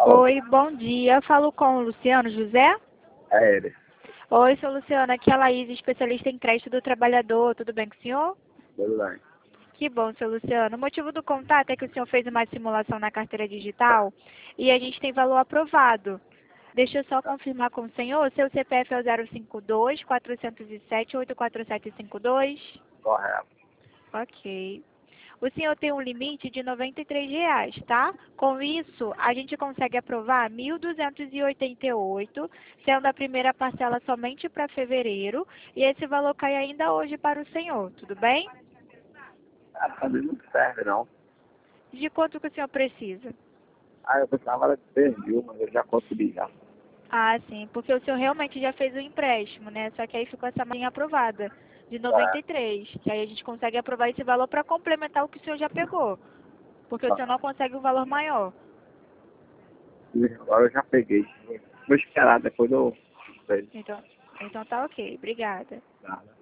Oi, bom dia. Eu falo com o Luciano José. É ele. Oi, sou Luciana, aqui é a Laís, especialista em crédito do trabalhador. Tudo bem com o senhor? Tudo bem. Que bom, seu Luciano. O motivo do contato é que o senhor fez uma simulação na carteira digital e a gente tem valor aprovado. Deixa eu só confirmar com o senhor. Seu CPF é o 052-407-84752? Correto. Ok. O senhor tem um limite de R$ 93, tá? Com isso, a gente consegue aprovar 1.288, sendo a primeira parcela somente para fevereiro, e esse valor cai ainda hoje para o senhor, tudo bem? Pra mim não serve, não. De quanto que o senhor precisa? Eu precisava de 3.000, mas eu já consegui já. Ah, sim, porque o senhor realmente já fez o empréstimo, né? Só que aí ficou essa linha aprovada, de É. 93, que aí a gente consegue aprovar esse valor para complementar o que o senhor já pegou, porque o senhor não consegue o valor maior. Agora eu já peguei. Vou esperar, depois eu vejo. Então tá ok, obrigada. Nada.